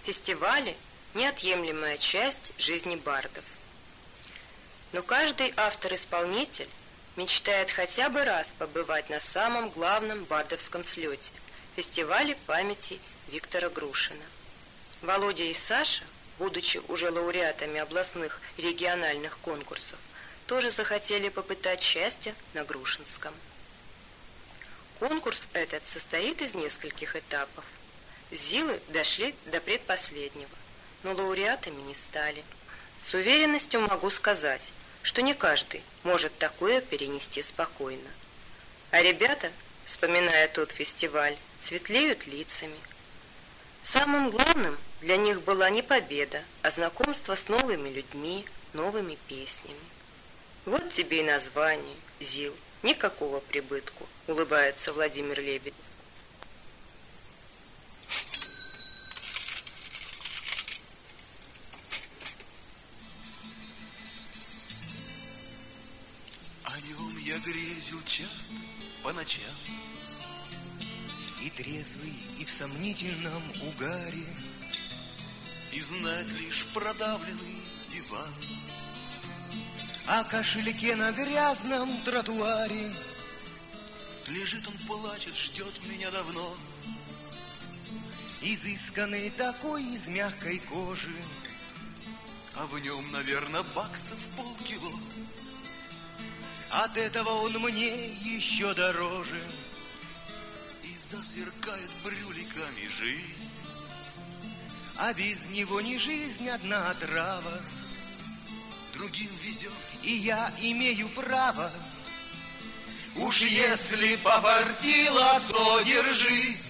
Фестивали – неотъемлемая часть жизни бардов. Но каждый автор-исполнитель мечтает хотя бы раз побывать на самом главном бардовском слете – фестивале памяти Виктора Грушина. Володя и Саша, будучи уже лауреатами областных и региональных конкурсов, тоже захотели попытать счастье на Грушинском. Конкурс этот состоит из нескольких этапов. Зилы дошли до предпоследнего, но лауреатами не стали. С уверенностью могу сказать, что не каждый может такое перенести спокойно. А ребята, вспоминая тот фестиваль, светлеют лицами. Самым главным для них была не победа, а знакомство с новыми людьми, новыми песнями. Вот тебе и название «Зил». Никакого прибытку, улыбается Владимир Лебедев. О нем я грезил часто по ночам, и трезвый, и в сомнительном угаре, и знать лишь продавленный диван, о кошельке на грязном тротуаре. Лежит он, плачет, ждет меня давно. Изысканный такой из мягкой кожи, а в нем, наверное, баксов полкило. От этого он мне еще дороже. И засверкает брюликами жизнь, а без него не жизнь, одна отрава. Другим везет, и я имею право. Уж если пофартило, то держись.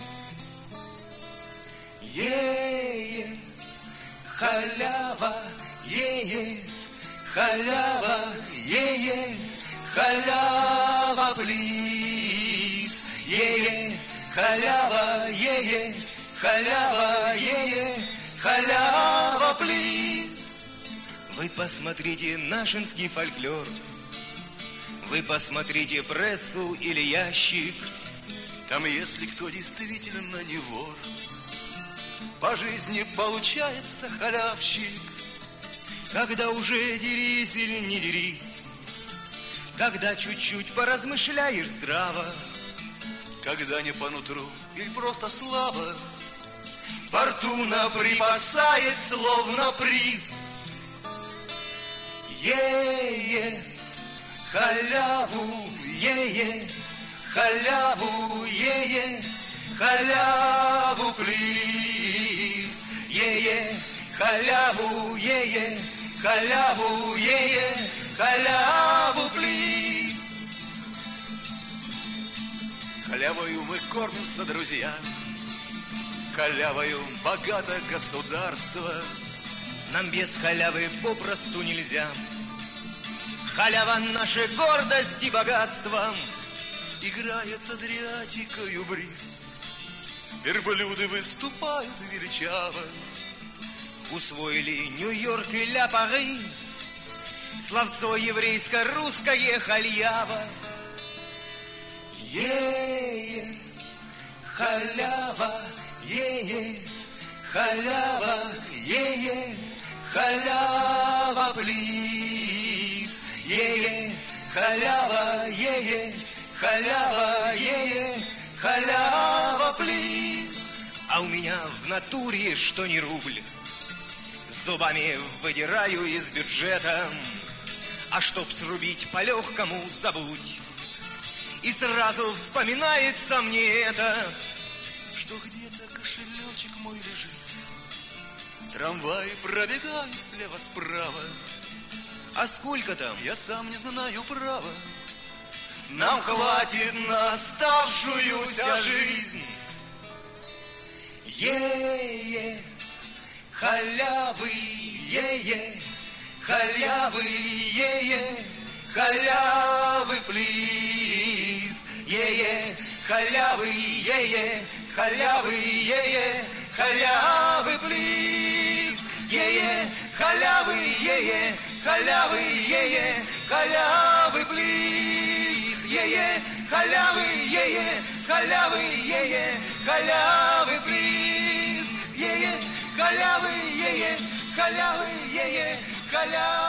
Е-е, халява, е-е, халява, е-е, халява, плиз. Е-е, халява, е-е, халява, е-е, халява, плиз. Вы посмотрите нашинский фольклор, вы посмотрите прессу или ящик. Там, если кто действительно не вор, по жизни получается халявщик. Когда уже дерись или не дерись, когда чуть-чуть поразмышляешь здраво, когда не по нутру или просто слабо, фортуна припасает словно приз. Е-е, халяву, е-е, халяву, е-е, халяву, плиз. Е-е, халяву, е-е, халяву, е-е, халяву, плиз. Халявою мы кормимся, друзья, халявою богато государство. Нам без халявы попросту нельзя. Халява наша гордость и богатство. Играет Адриатикою бриз, верблюды выступают величаво. Усвоили Нью-Йорк и Ля-Пари, словцо еврейско-русское халява. Е-е, халява, е-е, халява, е-е, халява, плиз. Е-е, халява, е-е, халява, е-е, халява, плиз. А у меня в натуре что ни рубль, зубами выдираю из бюджета. А чтоб срубить по-легкому, забудь, и сразу вспоминается мне это, что где-то кошелечек мой лежит, трамваи пробегают слева-справа. А сколько там? Я сам не знаю, право. Нам хватит на оставшуюся жизнь. Е-е, халявы, е-е, халявы, е-е, халявы, плиз. Е-е, халявы, е-е, халявы, е-е, халявы, плиз. Е-е, халявы, е-е, халявы, е-е, халявы, плиз. Е-е, халявы, е-е, халявы, е-е, халявы, плиз. Е-е, халявы. москаля.